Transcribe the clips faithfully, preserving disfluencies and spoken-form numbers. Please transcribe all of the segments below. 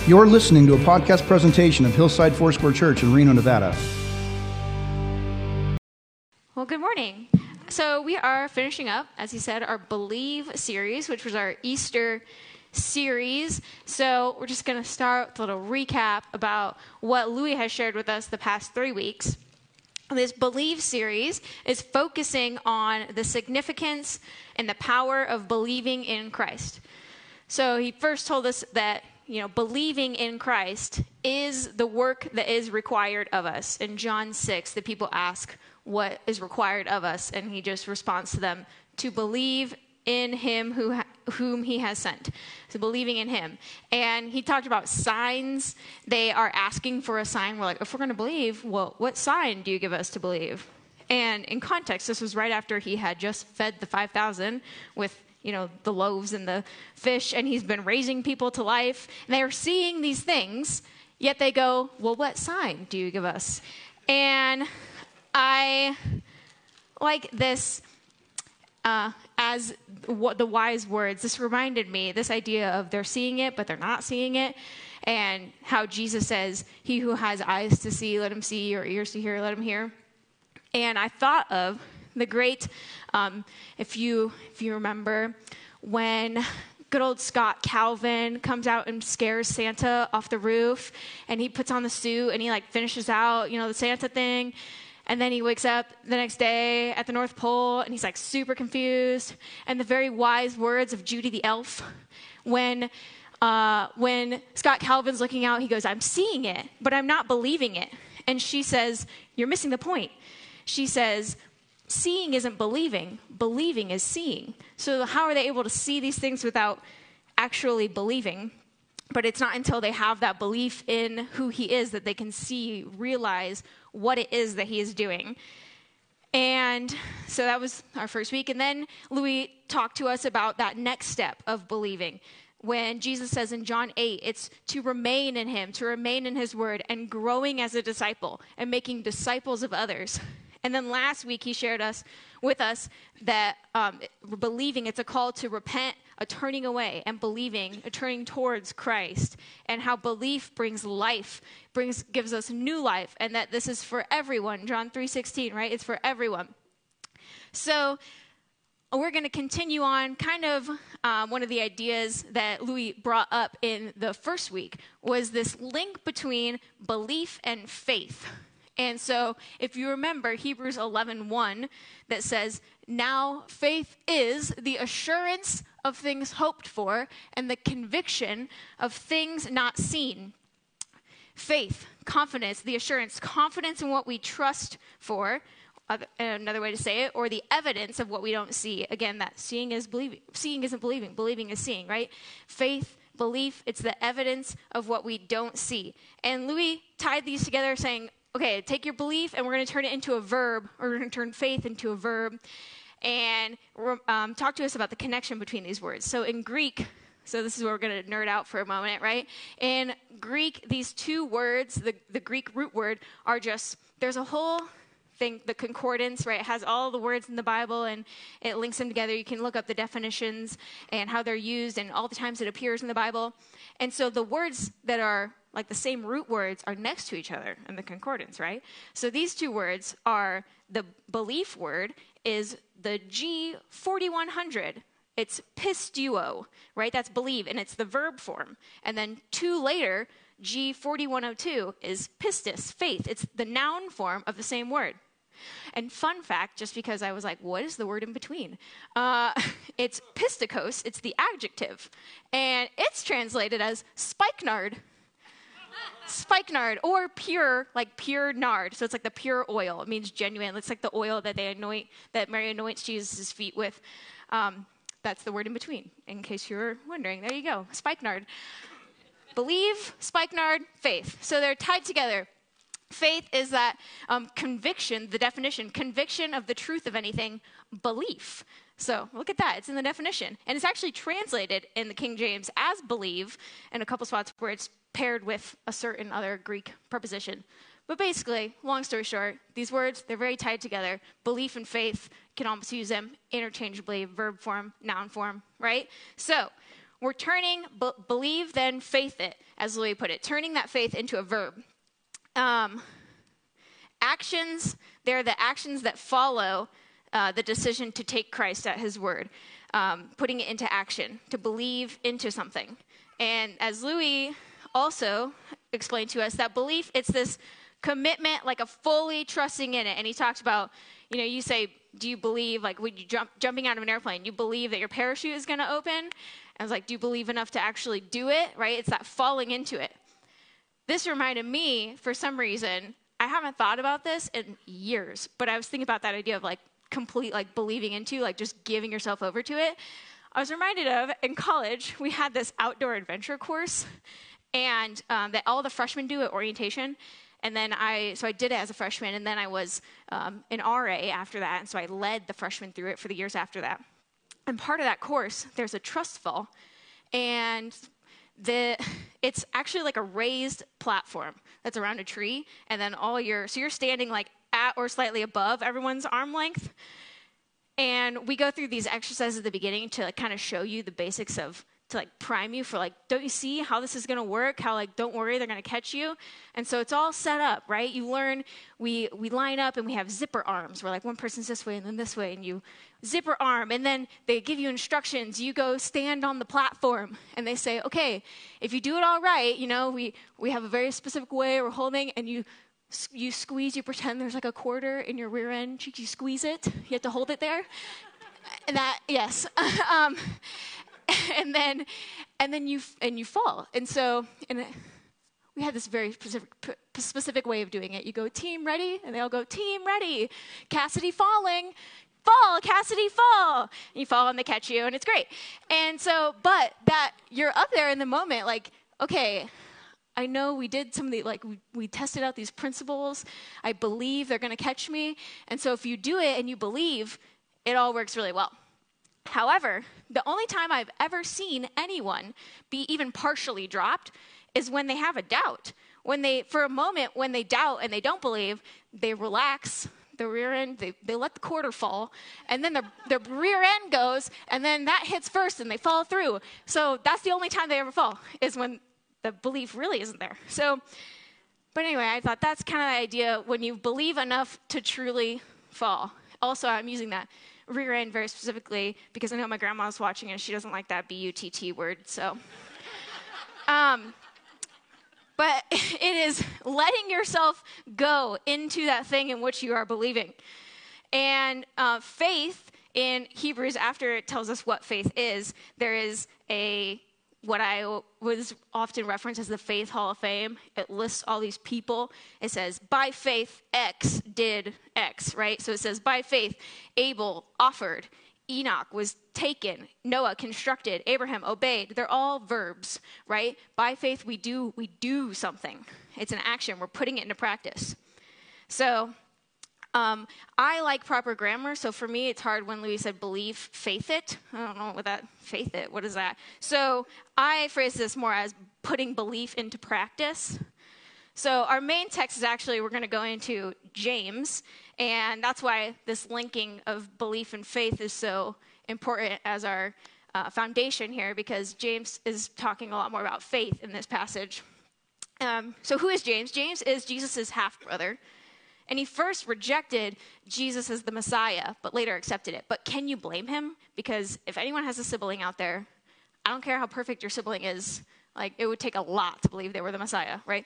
You're listening to a podcast presentation of Hillside Foursquare Church in Reno, Nevada. Well, good morning. So we are finishing up, as he said, our Believe series, which was our Easter series. So we're just going to start with a little recap about what Louis has shared with us the past three weeks. This Believe series is focusing on the significance and the power of believing in Christ. So he first told us that, you know, believing in Christ is the work that is required of us. In John six, the people ask what is required of us, and he just responds to them to believe in him who ha- whom he has sent. So believing in him. And he talked about signs. They are asking for a sign. We're like, if we're going to believe, well, what sign do you give us to believe? And in context, this was right after he had just fed the five thousand with, you know, the loaves and the fish, and he's been raising people to life. And they are seeing these things, yet they go, well, what sign do you give us? And I like this uh, as what the wise words. This reminded me, this idea of they're seeing it, but they're not seeing it. And how Jesus says, he who has eyes to see, let him see, or ears to hear, let him hear. And I thought of the great, um, if you if you remember, when good old Scott Calvin comes out and scares Santa off the roof, and he puts on the suit, and he like finishes out, you know, the Santa thing, and then he wakes up the next day at the North Pole, and he's like super confused. And the very wise words of Judy the elf, when uh, when Scott Calvin's looking out, he goes, "I'm seeing it, but I'm not believing it." And she says, "You're missing the point." She says, seeing isn't believing. Believing is seeing. So how are they able to see these things without actually believing? But it's not until they have that belief in who he is that they can see, realize what it is that he is doing. And so that was our first week. And then Louis talked to us about that next step of believing. When Jesus says in John eight, it's to remain in him, to remain in his word, and growing as a disciple and making disciples of others. And then last week, he shared us with us that um, believing, it's a call to repent, a turning away, and believing, a turning towards Christ, and how belief brings life, brings gives us new life, and that this is for everyone. John three sixteen, right? It's for everyone. So we're going to continue on. Kind of um, one of the ideas that Louis brought up in the first week was this link between belief and faith. And so if you remember Hebrews eleven one that says, now faith is the assurance of things hoped for and the conviction of things not seen. Faith, confidence, the assurance, confidence in what we trust for, uh, another way to say it, or the evidence of what we don't see. Again, that seeing is believing. Seeing isn't believing. Believing is seeing, right? Faith, belief, it's the evidence of what we don't see. And Louis tied these together saying, okay, take your belief, and we're going to turn it into a verb, or we're going to turn faith into a verb, and um, talk to us about the connection between these words. So in Greek, so this is where we're going to nerd out for a moment, right? In Greek, these two words, the, the Greek root word, are just, there's a whole thing, the concordance, right? It has all the words in the Bible, and it links them together. You can look up the definitions and how they're used and all the times it appears in the Bible. And so the words that are like the same root words are next to each other in the concordance, right? So these two words are, the belief word is the G forty-one hundred. It's pistuo, right? That's believe, and it's the verb form. And then two later, G forty-one oh two is pistis, faith. It's the noun form of the same word. And fun fact, just because I was like, what is the word in between? Uh, it's pistikos, it's the adjective. And it's translated as spikenard. Spikenard, or pure, like pure nard. So it's like the pure oil. It means genuine. It's like the oil that they anoint, that Mary anoints Jesus' feet with. Um, that's the word in between, in case you were wondering. There you go, spikenard. Believe, spikenard, faith. So they're tied together. Faith is that um, conviction, the definition, conviction of the truth of anything, belief. So look at that. It's in the definition. And it's actually translated in the King James as believe in a couple spots where it's paired with a certain other Greek preposition. But basically, long story short, these words, they're very tied together. Belief and faith, can almost use them interchangeably, verb form, noun form, right? So we're turning, b- believe, then faith it, as Louis put it, turning that faith into a verb. Um, actions, they're the actions that follow uh, the decision to take Christ at his word, um, putting it into action, to believe into something. And as Louis also explained to us, that belief, it's this commitment, like a fully trusting in it. And he talked about, you know, you say, do you believe, like when you jump, jumping out of an airplane, you believe that your parachute is going to open? I was like, do you believe enough to actually do it, right? It's that falling into it. This reminded me, for some reason, I haven't thought about this in years, but I was thinking about that idea of like complete, like believing into, like just giving yourself over to it. I was reminded of, in college, we had this outdoor adventure course, and um, that all the freshmen do at orientation. And then I, so I did it as a freshman, and then I was um, an R A after that, and so I led the freshmen through it for the years after that. And part of that course, there's a trust fall, and the it's actually like a raised platform that's around a tree, and then all your, so you're standing like at or slightly above everyone's arm length. And we go through these exercises at the beginning to like kind of show you the basics of, to like prime you for like, don't you see how this is going to work? How like, don't worry, they're going to catch you. And so it's all set up, right? You learn, we we line up and we have zipper arms where like one person's this way and then this way, and you zipper arm, and then they give you instructions. You go stand on the platform, and they say, okay, if you do it all right, you know, we, we have a very specific way we're holding, and you you squeeze, you pretend there's like a quarter in your rear end. You squeeze it. You have to hold it there. And that, yes. um, and then, and then you and you fall. And so, and we had this very specific specific way of doing it. You go, team ready, and they all go, team ready. Cassidy falling, fall, Cassidy fall. And you fall, and they catch you, and it's great. And so, but that you're up there in the moment, like, okay, I know we did some of the, like, we, we tested out these principles. I believe they're going to catch me. And so if you do it and you believe, it all works really well. However, the only time I've ever seen anyone be even partially dropped is when they have a doubt. When they, for a moment, when they doubt and they don't believe, they relax the rear end, they, they let the quarter fall, and then the, the rear end goes, and then that hits first and they fall through. So that's the only time they ever fall, is when the belief really isn't there. So, but anyway, I thought that's kind of the idea when you believe enough to truly fall. Also, I'm using that rear end very specifically because I know my grandma's watching and she doesn't like that B U T T word. So, um, but it is letting yourself go into that thing in which you are believing. And uh, faith in Hebrews, after it tells us what faith is, there is a what I was often referenced as the Faith Hall of Fame. It lists all these people. It says, by faith, X did X, right? So it says, by faith, Abel offered, Enoch was taken, Noah constructed, Abraham obeyed. They're all verbs, right? By faith, we do we do something. It's an action. We're putting it into practice. So Um, I like proper grammar, so for me it's hard when Louis said believe, faith it. I don't know what that, faith it, what is that? So I phrase this more as putting belief into practice. So our main text is actually, we're going to go into James, and that's why this linking of belief and faith is so important as our uh, foundation here, because James is talking a lot more about faith in this passage. Um, so who is James? James is Jesus' half-brother. And he first rejected Jesus as the Messiah, but later accepted it. But can you blame him? Because if anyone has a sibling out there, I don't care how perfect your sibling is, like it would take a lot to believe they were the Messiah, right?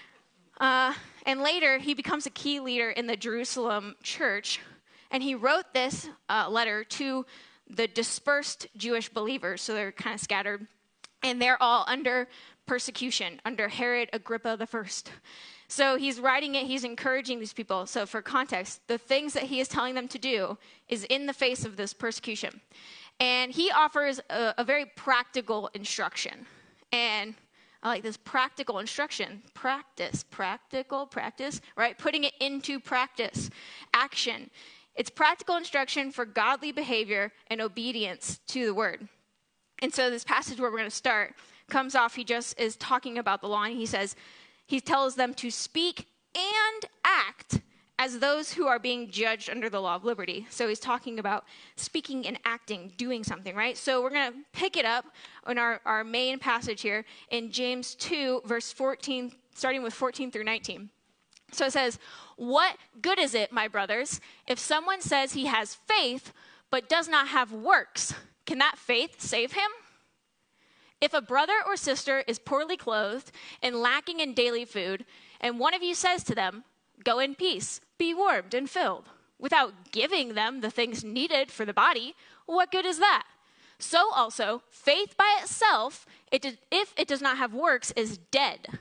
Uh, and later, he becomes a key leader in the Jerusalem church, and he wrote this uh, letter to the dispersed Jewish believers, so they're kind of scattered, and they're all under persecution, under Herod Agrippa the First. So he's writing it, he's encouraging these people. So for context, the things that he is telling them to do is in the face of this persecution. And he offers a, a very practical instruction. And I like this practical instruction. Practice, practical, practice, right? Putting it into practice, action. It's practical instruction for godly behavior and obedience to the word. And so this passage where we're going to start comes off, he just is talking about the law, and he says, he tells them to speak and act as those who are being judged under the law of liberty. So he's talking about speaking and acting, doing something, right? So we're going to pick it up in our, our main passage here in James two, verse fourteen, starting with fourteen through nineteen. So it says, "What good is it, my brothers, if someone says he has faith but does not have works? Can that faith save him? If a brother or sister is poorly clothed and lacking in daily food, and one of you says to them, 'Go in peace, be warmed and filled,' without giving them the things needed for the body, what good is that? So also, faith by itself, it did, if it does not have works, is dead.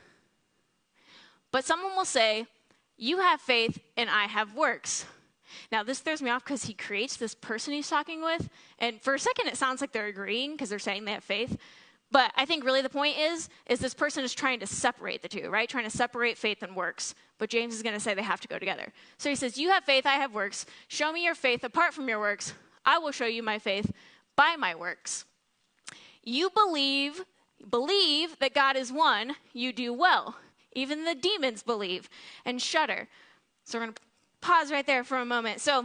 But someone will say, 'You have faith and I have works.'" Now, this throws me off because he creates this person he's talking with. And for a second, it sounds like they're agreeing because they're saying they have faith. But I think really the point is, is this person is trying to separate the two, right? Trying to separate faith and works. But James is going to say they have to go together. So he says, "You have faith, I have works. Show me your faith apart from your works. I will show you my faith by my works. You believe, believe that God is one, you do well. Even the demons believe and shudder." So we're going to pause right there for a moment. So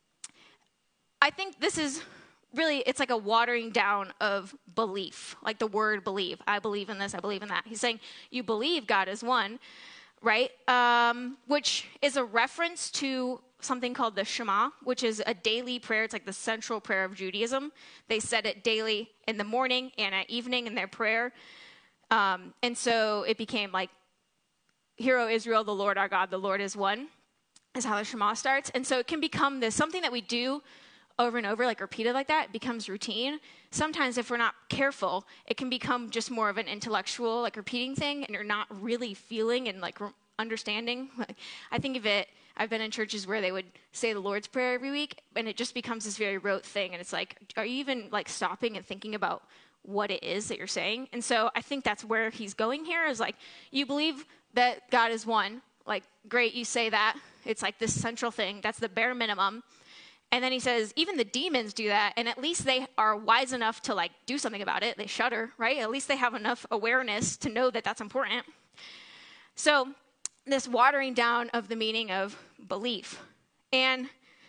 I think this is really, it's like a watering down of belief, like the word believe. I believe in this, I believe in that. He's saying you believe God is one, right? Um, which is a reference to something called the Shema, which is a daily prayer. It's like the central prayer of Judaism. They said it daily in the morning and at evening in their prayer. Um, and so it became like, "Hear, O Israel, the Lord our God, the Lord is one," is how the Shema starts. And so it can become this, something that we do over and over, like repeated like that, it becomes routine. Sometimes if we're not careful, it can become just more of an intellectual, like repeating thing, and you're not really feeling and like re- understanding. I think of it, I've been in churches where they would say the Lord's Prayer every week, and it just becomes this very rote thing. And it's like, are you even like stopping and thinking about what it is that you're saying? And so I think that's where he's going here, is like, you believe that God is one. Like, great, you say that. It's like this central thing. That's the bare minimum. And then he says, even the demons do that, and at least they are wise enough to like do something about it. They shudder, right? At least they have enough awareness to know that that's important. So this watering down of the meaning of belief. And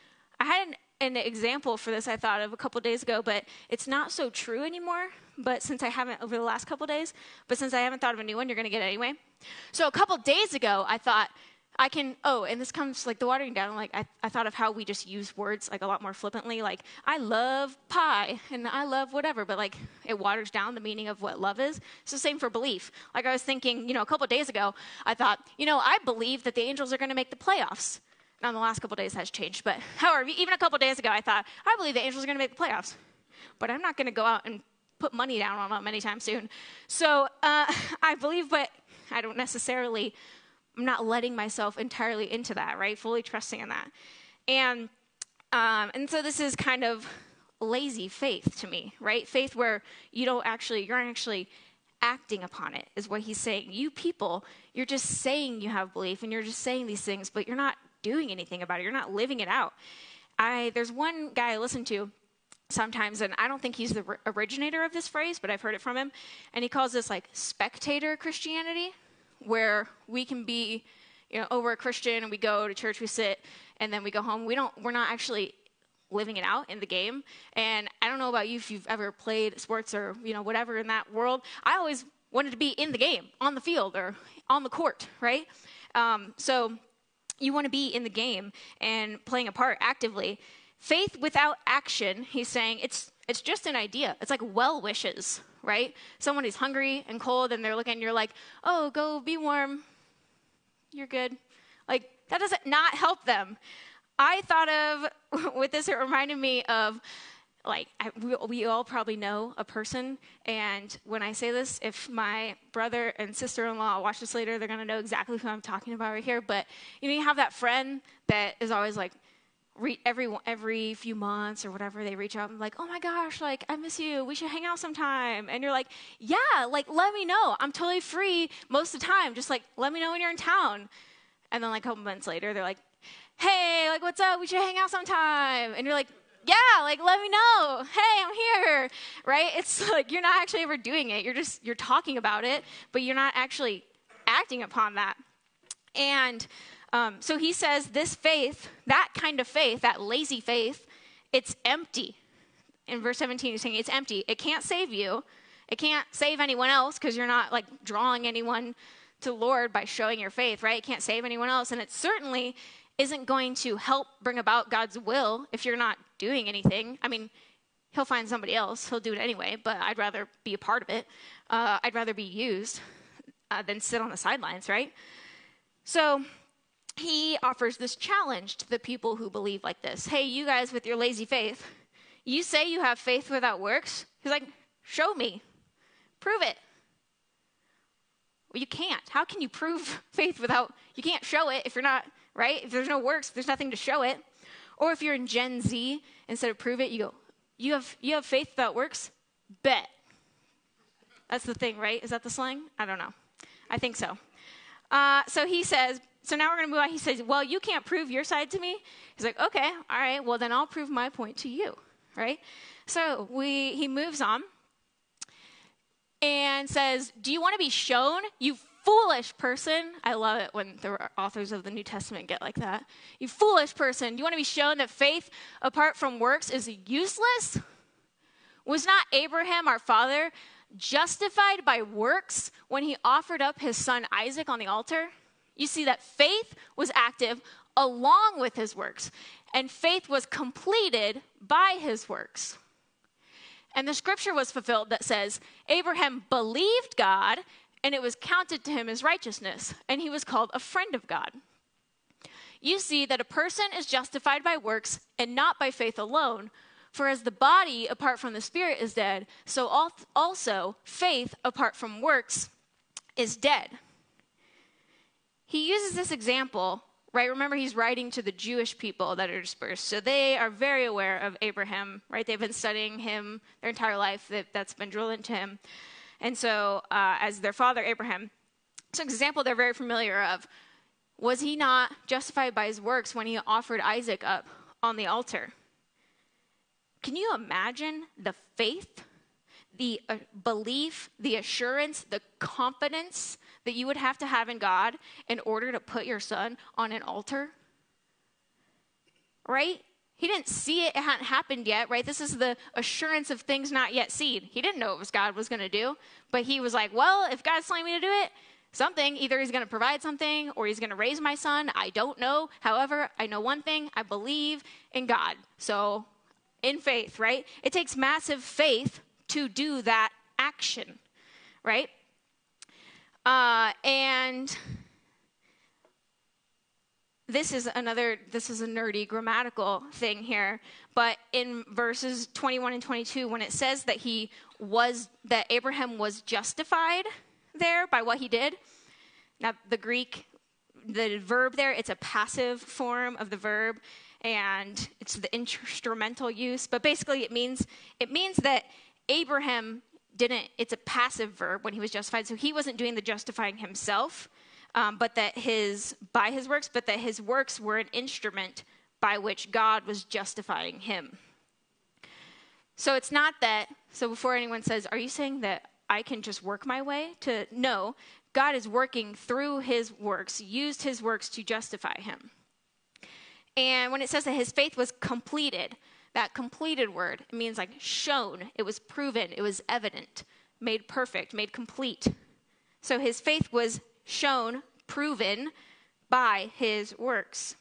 I had an, an example for this I thought of a couple days ago, but it's not so true anymore. But since I haven't, over the last couple days, but since I haven't thought of a new one, you're going to get it anyway. So a couple days ago, I thought, I can, oh, and this comes like the watering down, like I, I thought of how we just use words like a lot more flippantly, like I love pie and I love whatever, but like it waters down the meaning of what love is. It's the same for belief. Like I was thinking, you know, a couple days ago, I thought, you know, I believe that the Angels are going to make the playoffs. Now in the last couple days has changed, but however, even a couple days ago, I thought, I believe the Angels are going to make the playoffs, but I'm not going to go out and put money down on them anytime soon. So uh, I believe, but I don't necessarily, I'm not letting myself entirely into that, right? Fully trusting in that. And um, and so this is kind of lazy faith to me, right? Faith where you don't actually, you're actually acting upon it is what he's saying. You people, you're just saying you have belief and you're just saying these things, but you're not doing anything about it. You're not living it out. I There's one guy I listen to sometimes, and I don't think he's the originator of this phrase, but I've heard it from him, and he calls this like spectator Christianity, where we can be, you know, oh, we're a Christian and we go to church, we sit, and then we go home. We don't, we're not actually living it out in the game. And I don't know about you if you've ever played sports or, you know, whatever in that world. I always wanted to be in the game, on the field or on the court, right? Um, so you want to be in the game and playing a part actively. Faith without action, he's saying, it's it's just an idea. It's like well wishes, right? Someone is hungry and cold and they're looking and you're like, oh, go be warm. You're good. Like, that doesn't not help them. I thought of, with this, it reminded me of, like, I, we, we all probably know a person. And when I say this, if my brother and sister-in-law watch this later, they're going to know exactly who I'm talking about right here. But, you know, you have that friend that is always like, Re- every every few months or whatever, they reach out and like, oh my gosh, like, I miss you. We should hang out sometime. And you're like, yeah, like, let me know. I'm totally free most of the time. Just like, let me know when you're in town. And then like a couple months later, they're like, hey, like, what's up? We should hang out sometime. And you're like, yeah, like, let me know. Hey, I'm here, right? It's like, you're not actually ever doing it. You're just, you're talking about it, but you're not actually acting upon that. And um, so he says this faith, that kind of faith, that lazy faith, it's empty. In verse seventeen, he's saying it's empty. It can't save you. It can't save anyone else because you're not like drawing anyone to the Lord by showing your faith, right? It can't save anyone else. And it certainly isn't going to help bring about God's will if you're not doing anything. I mean, he'll find somebody else. He'll do it anyway, but I'd rather be a part of it. Uh, I'd rather be used uh, than sit on the sidelines, right? So he offers this challenge to the people who believe like this. Hey, you guys with your lazy faith, you say you have faith without works? He's like, show me. Prove it. Well, you can't. How can you prove faith without, you can't show it if you're not, right? If there's no works, there's nothing to show it. Or if you're in Gen Z, instead of prove it, you go, you have you have faith without works? Bet. That's the thing, right? Is that the slang? I don't know. I think so. Uh, so he says, so now we're going to move on. He says, well, you can't prove your side to me. He's like, okay, all right, well, then I'll prove my point to you, right? So we he moves on and says, do you want to be shown, you foolish person? I love it when the authors of the New Testament get like that. You foolish person, do you want to be shown that faith apart from works is useless? Was not Abraham, our father, justified by works when he offered up his son Isaac on the altar? You see that faith was active along with his works, and faith was completed by his works. And the scripture was fulfilled that says, Abraham believed God, and it was counted to him as righteousness, and he was called a friend of God. You see that a person is justified by works and not by faith alone. For as the body apart from the spirit is dead, so also faith apart from works is dead. He uses this example, right? Remember, he's writing to the Jewish people that are dispersed. So they are very aware of Abraham, right? They've been studying him their entire life. That, that's been drilled into him. And so uh, as their father, Abraham, it's an example they're very familiar of. Was he not justified by his works when he offered Isaac up on the altar? Can you imagine the faith, the uh, belief, the assurance, the confidence that you would have to have in God in order to put your son on an altar? Right? He didn't see it. It hadn't happened yet, right? This is the assurance of things not yet seen. He didn't know what God was going to do, but he was like, well, if God's telling me to do it, something, either he's going to provide something or he's going to raise my son. I don't know. However, I know one thing. I believe in God. So in faith, right? It takes massive faith to do that action, right? Uh, and this is another, this is a nerdy grammatical thing here, but in verses twenty-one and twenty-two, when it says that he was, that Abraham was justified there by what he did, now the Greek, the verb there, it's a passive form of the verb, and it's the instrumental use, but basically it means it means that Abraham didn't, it's a passive verb when he was justified, so he wasn't doing the justifying himself, um, but that his, by his works, but that his works were an instrument by which God was justifying him. So it's not that, so before anyone says, are you saying that I can just work my way to, no, God is working through his works, used his works to justify him. And when it says that his faith was completed, that completed word, it means like shown, it was proven, it was evident, made perfect, made complete. So his faith was shown, proven by his works.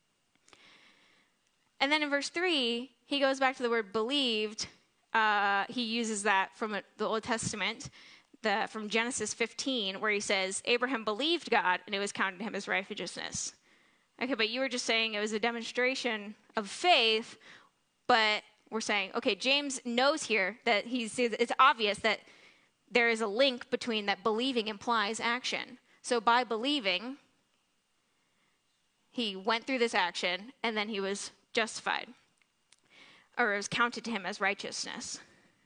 And then in verse three, he goes back to the word believed. Uh, he uses that from the Old Testament, the, from Genesis fifteen, where he says, Abraham believed God, and it was counted to him as righteousness. Okay, but you were just saying it was a demonstration of faith, but we're saying, okay, James knows here that he's, it's obvious that there is a link between that believing implies action. So by believing, he went through this action, and then he was justified, or it was counted to him as righteousness.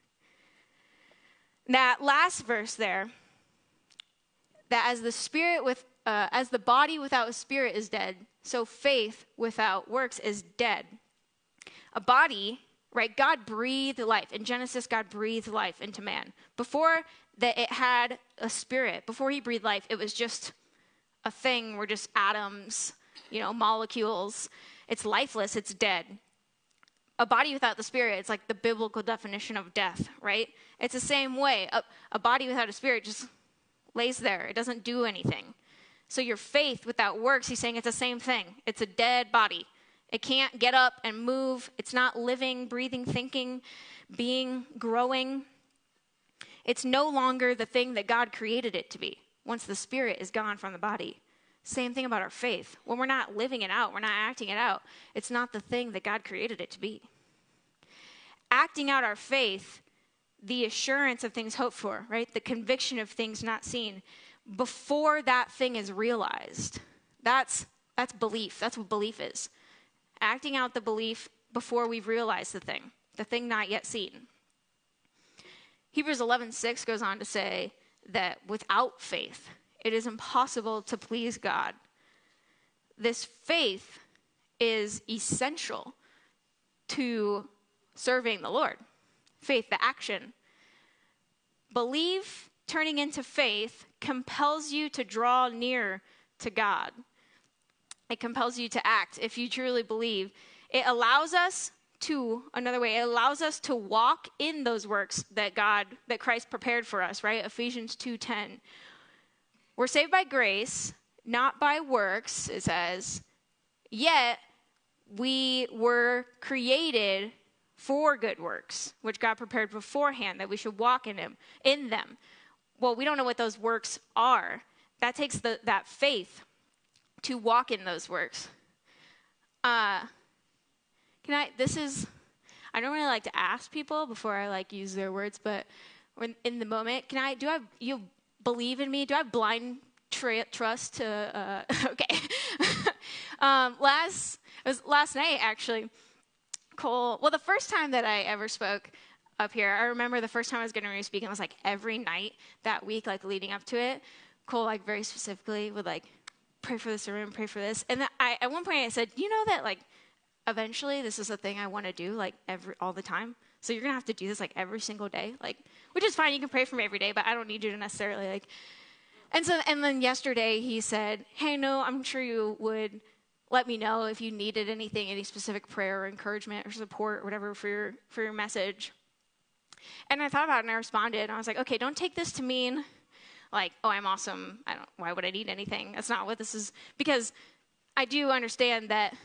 That last verse there, that as the spirit with, uh, as the body without a spirit is dead, so faith without works is dead. A body, right? God breathed life. In Genesis, God breathed life into man. Before that it had a spirit, before he breathed life, it was just a thing. We're just atoms, you know, molecules. It's lifeless. It's dead. A body without the spirit, it's like the biblical definition of death, right? It's the same way. A, a body without a spirit just lays there. It doesn't do anything. So your faith without works, he's saying it's the same thing. It's a dead body. It can't get up and move. It's not living, breathing, thinking, being, growing. It's no longer the thing that God created it to be once the spirit is gone from the body. Same thing about our faith. When we're not living it out, we're not acting it out, it's not the thing that God created it to be. Acting out our faith, the assurance of things hoped for, right? The conviction of things not seen, before that thing is realized. That's that's belief. That's what belief is. Acting out the belief before we've realized the thing, the thing not yet seen. Hebrews eleven six goes on to say that without faith, it is impossible to please God. This faith is essential to serving the Lord. Faith, the action. Belief turning into faith compels you to draw near to God. It compels you to act if you truly believe. It allows us to, another way, it allows us to walk in those works that God, that Christ prepared for us, right? Ephesians two ten. We're saved by grace, not by works, it says, yet we were created for good works, which God prepared beforehand, that we should walk in him, in them. Well, we don't know what those works are. That takes the, that faith to walk in those works. Uh, can I, this is, I don't really like to ask people before I like use their words, but when in the moment, can I, do I, you believe in me? Do I have blind tra- trust to, uh, okay. um, last, it was last night actually, Cole, well, the first time that I ever spoke up here, I remember the first time I was going to be speaking, it was like every night that week, like leading up to it, Cole, like very specifically would like, pray for this sermon, pray for this. And then I, at one point I said, you know that like, eventually this is a thing I want to do like every, all the time. So you're going to have to do this like every single day, like, which is fine. You can pray for me every day, but I don't need you to necessarily like, and so, and then yesterday he said, hey, no, I'm sure you would let me know if you needed anything, any specific prayer or encouragement or support or whatever for your, for your message. And I thought about it and I responded and I was like, okay, don't take this to mean like, oh, I'm awesome. I don't, why would I need anything? That's not what this is, because I do understand that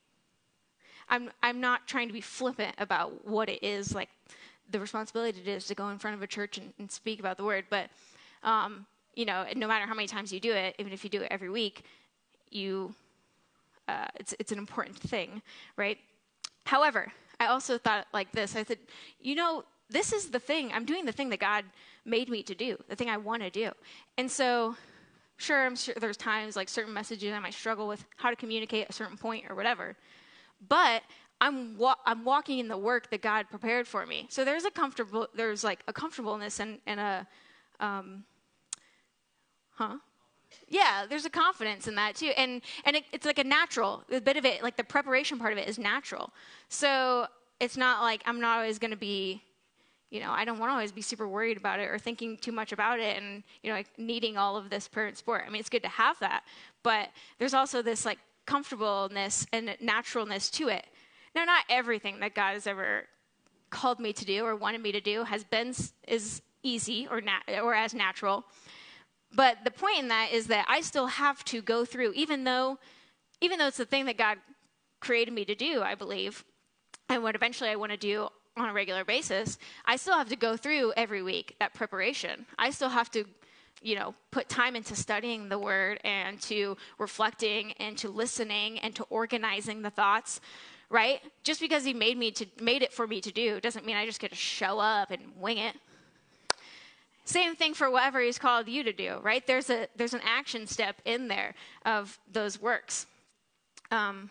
I'm I'm not trying to be flippant about what it is, like the responsibility it is to go in front of a church and, and speak about the word. But, um, you know, no matter how many times you do it, even if you do it every week, you, uh, it's it's an important thing, right? However, I also thought like this. I said, you know, this is the thing. I'm doing the thing that God made me to do, the thing I want to do. And so, sure, I'm sure there's times like certain messages I might struggle with how to communicate a certain point or whatever. But I'm wa- I'm walking in the work that God prepared for me. So there's a comfortable, there's like a comfortableness and, and a, um, huh? Yeah, there's a confidence in that too. And and it, it's like a natural, a bit of it, like the preparation part of it is natural. So it's not like I'm not always going to be, you know, I don't want to always be super worried about it or thinking too much about it and, you know, like needing all of this parent support. I mean, it's good to have that. But there's also this like comfortableness and naturalness to it. Now, not everything that God has ever called me to do or wanted me to do has been is easy or nat- or as natural. But the point in that is that I still have to go through, even though, even though it's the thing that God created me to do, I believe, and what eventually I want to do on a regular basis, I still have to go through every week that preparation. I still have to, you know, put time into studying the word and to reflecting and to listening and to organizing the thoughts, right? Just because he made me to made it for me to do doesn't mean I just get to show up and wing it. Same thing for whatever he's called you to do, right? There's a there's an action step in there of those works. Um,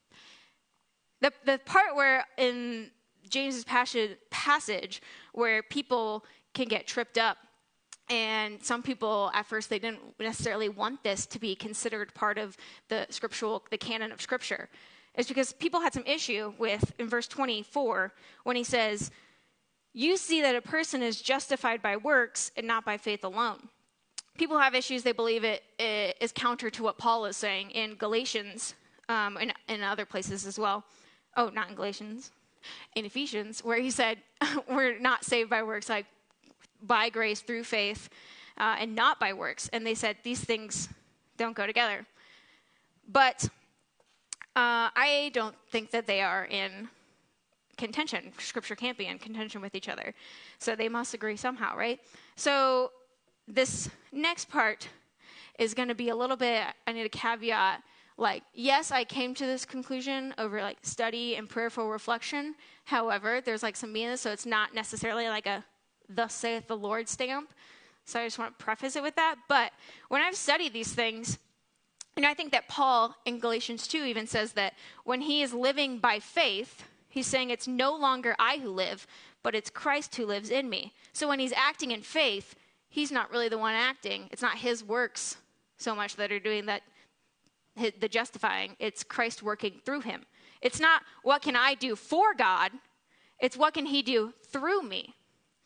the the part where in James's passage, passage where people can get tripped up. And some people, at first, they didn't necessarily want this to be considered part of the scriptural, the canon of Scripture. It's because people had some issue with, in verse twenty-four, when he says, you see that a person is justified by works and not by faith alone. people have issues. They believe it, it is counter to what Paul is saying in Galatians um, and in other places as well. Oh, not in Galatians. In Ephesians, where he said, we're not saved by works, like by grace through faith, uh, and not by works. And they said these things don't go together. But uh, I don't think that they are in contention. Scripture can't be in contention with each other. So they must agree somehow, right? So this next part is going to be a little bit, I need a caveat. Like, yes, I came to this conclusion over like study and prayerful reflection. However, there's like some meaning, so it's not necessarily like a thus saith the Lord stamp. So I just want to preface it with that. But when I've studied these things, you know, I think that Paul in Galatians two even says that when he is living by faith, he's saying it's no longer I who live, but it's Christ who lives in me. So when he's acting in faith, he's not really the one acting. It's not his works so much that are doing that. The justifying, it's Christ working through him. It's not what can I do for God, it's what can he do through me.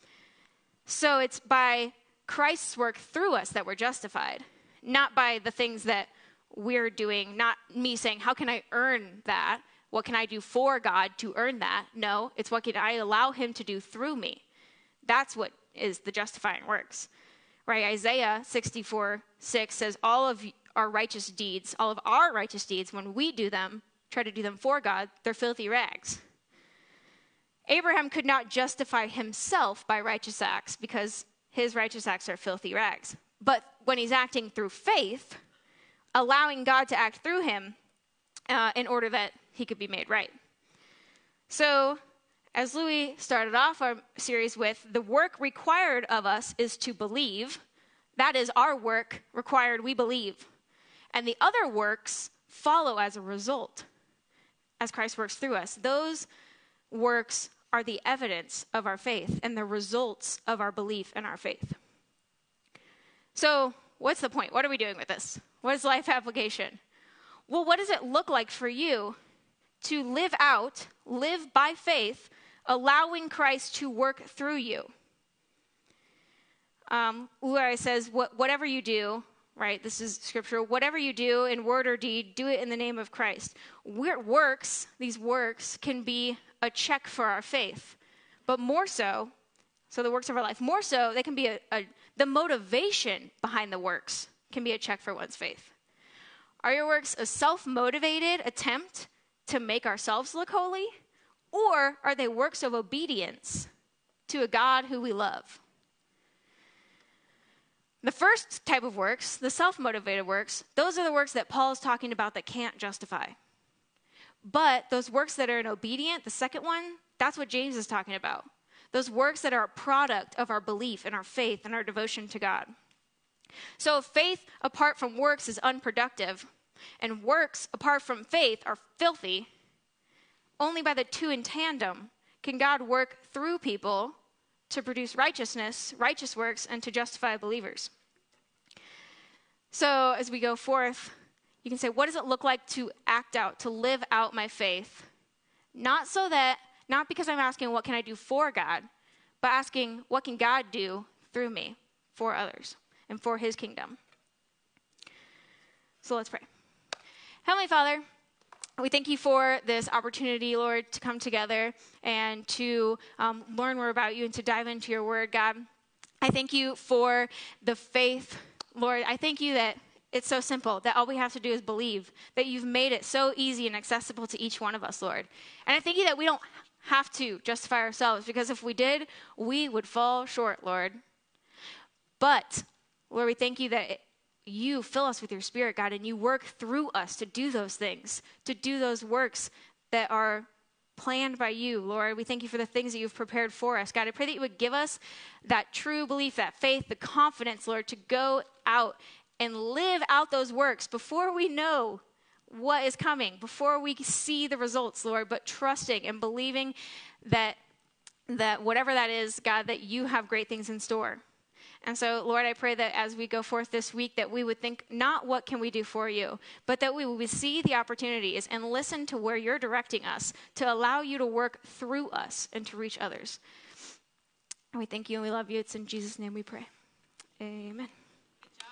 So it's by Christ's work through us that we're justified, not by the things that we're doing, not me saying, how can I earn that? What can I do for God to earn that? No, it's what can I allow him to do through me. That's what is the justifying works. Right? Isaiah sixty-four six says, all of our righteous deeds, all of our righteous deeds, when we do them, try to do them for God, they're filthy rags. Abraham could not justify himself by righteous acts because his righteous acts are filthy rags. But when he's acting through faith, allowing God to act through him uh, in order that he could be made right. So, as Louis started off our series with, the work required of us is to believe. That is our work required, we believe. And the other works follow as a result, as Christ works through us. Those works are the evidence of our faith and the results of our belief in our faith. So, what's the point? What are we doing with this? What is life application? Well, what does it look like for you to live out, live by faith, allowing Christ to work through you? Um, Uri says, what, whatever you do, right, this is scripture, whatever you do in word or deed, do it in the name of Christ. We're, works, these works can be a check for our faith, but more so, so the works of our life, more so, they can be a, a the motivation behind the works can be a check for one's faith. Are your works a self-motivated attempt to make ourselves look holy, or are they works of obedience to a God who we love? The first type of works, the self-motivated works, those are the works that Paul is talking about that can't justify. But those works that are in obedient, the second one, that's what James is talking about. Those works that are a product of our belief and our faith and our devotion to God. So if faith apart from works is unproductive, and works apart from faith are filthy, only by the two in tandem can God work through people to produce righteousness, righteous works, and to justify believers. So as we go forth, you can say, what does it look like to act out, to live out my faith? Not so that, not because I'm asking what can I do for God, but asking what can God do through me for others and for his kingdom. So let's pray. Heavenly Father, we thank you for this opportunity, Lord, to come together and to um, learn more about you and to dive into your word, God. I thank you for the faith, Lord. I thank you that it's so simple, that all we have to do is believe, that you've made it so easy and accessible to each one of us, Lord. And I thank you that we don't have to justify ourselves, because if we did, we would fall short, Lord. But, Lord, we thank you that it, you fill us with your Spirit, God, and you work through us to do those things, to do those works that are planned by you, Lord. We thank you for the things that you've prepared for us, God. I pray that you would give us that true belief, that faith, the confidence, Lord, to go out and live out those works before we know what is coming, before we see the results, Lord, but trusting and believing that that whatever that is, God, that you have great things in store. And so, Lord, I pray that as we go forth this week, that we would think not what can we do for you, but that we would see the opportunities and listen to where you're directing us to allow you to work through us and to reach others. And we thank you and we love you. It's in Jesus' name we pray. Amen.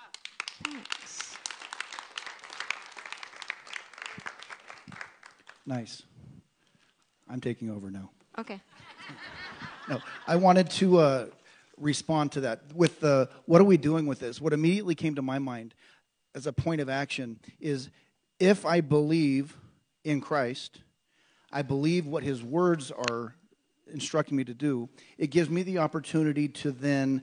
Nice. I'm taking over now. Okay. No, I wanted to uh, respond to that. With the, what are we doing with this? What immediately came to my mind as a point of action is if I believe in Christ, I believe what his words are instructing me to do, it gives me the opportunity to then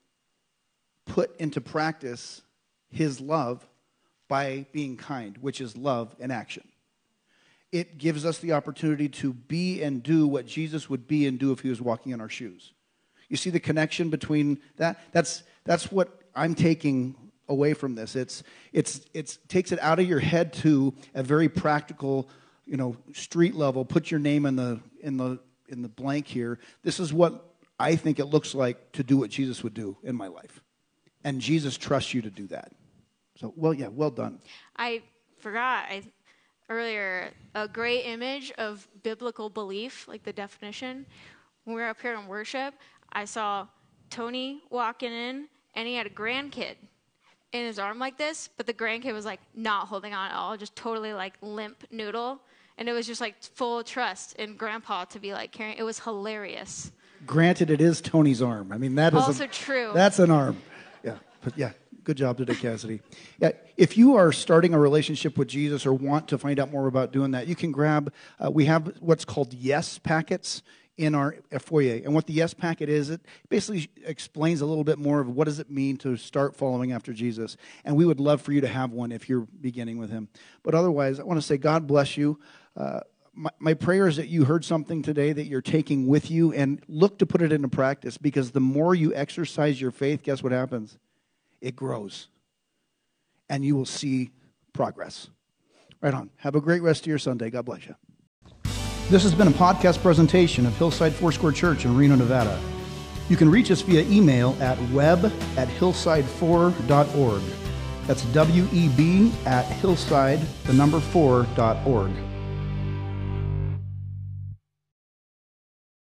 put into practice his love by being kind, which is love in action. It gives us the opportunity to be and do what Jesus would be and do if he was walking in our shoes. You see the connection between that? That's that's what I'm taking away from this. It's it's it's takes it out of your head to a very practical, you know, street level. Put your name in the in the in the blank here. This is what I think it looks like to do what Jesus would do in my life. And Jesus trusts you to do that. So, well, yeah, well done. I forgot I earlier a great image of biblical belief, like the definition. When we were up here in worship, I saw Tony walking in, and he had a grandkid in his arm like this, but the grandkid was like not holding on at all, just totally like limp noodle. And it was just like full trust in Grandpa to be like carrying. It was hilarious. Granted, it is Tony's arm. I mean, that is also a, true. That's an arm. Yeah, but yeah, good job today, Cassidy. Yeah, if you are starting a relationship with Jesus or want to find out more about doing that, you can grab. Uh, we have what's called Yes packets in our foyer, and what the Yes packet is, it basically explains a little bit more of what does it mean to start following after Jesus. And we would love for you to have one if you're beginning with him. But otherwise, I want to say God bless you. Uh, my, my prayer is that you heard something today that you're taking with you and look to put it into practice, because the more you exercise your faith, guess what happens? It grows. And you will see progress. Right on. Have a great rest of your Sunday. God bless you. This has been a podcast presentation of Hillside Foursquare Church in Reno, Nevada. You can reach us via email at web at hillside four dot org. That's W E B at hillside, the number four, dot org.